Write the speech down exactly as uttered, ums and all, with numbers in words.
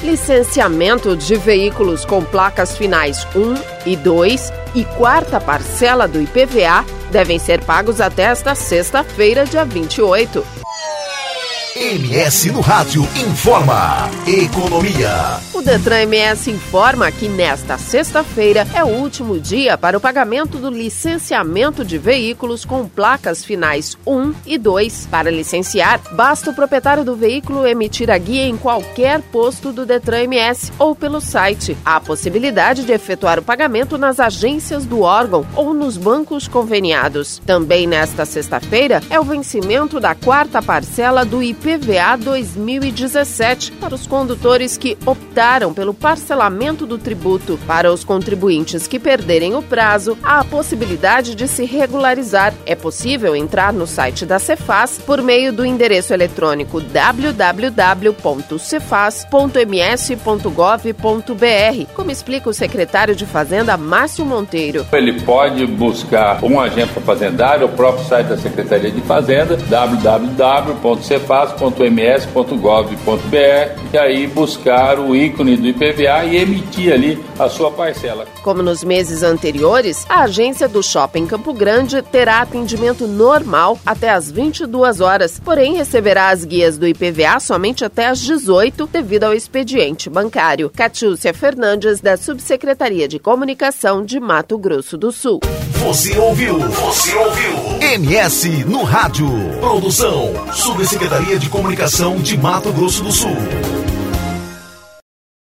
Licenciamento de veículos com placas finais um e dois e quarta parcela do I P V A devem ser pagos até esta sexta-feira, dia vinte e oito. M S no Rádio informa Economia. O Detran M S informa que nesta sexta-feira é o último dia para o pagamento do licenciamento de veículos com placas finais um e dois. Para licenciar, basta o proprietário do veículo emitir a guia em qualquer posto do Detran M S ou pelo site. Há a possibilidade de efetuar o pagamento nas agências do órgão ou nos bancos conveniados. Também nesta sexta-feira é o vencimento da quarta parcela do I P V A dois mil e dezessete para os condutores que optaram pelo parcelamento do tributo. Para os contribuintes que perderem o prazo, há a possibilidade de se regularizar. É possível entrar no site da Cefaz por meio do endereço eletrônico w w w ponto cefaz ponto m s ponto gov ponto b r, como explica o secretário de Fazenda, Márcio Monteiro. Ele pode buscar um agente fazendário, o próprio site da Secretaria de Fazenda, w w w ponto cefaz ponto m s ponto gov ponto b r, e aí buscar o ícone do I P V A e emitir ali a sua parcela. Como nos meses anteriores, a agência do Shopping Campo Grande terá atendimento normal até às vinte e duas horas, porém receberá as guias do I P V A somente até às dezoito devido ao expediente bancário. Catiúcia Fernandes, da Subsecretaria de Comunicação de Mato Grosso do Sul. Você ouviu? Você ouviu? M S no Rádio. Produção Subsecretaria de Comunicação de Mato Grosso do Sul.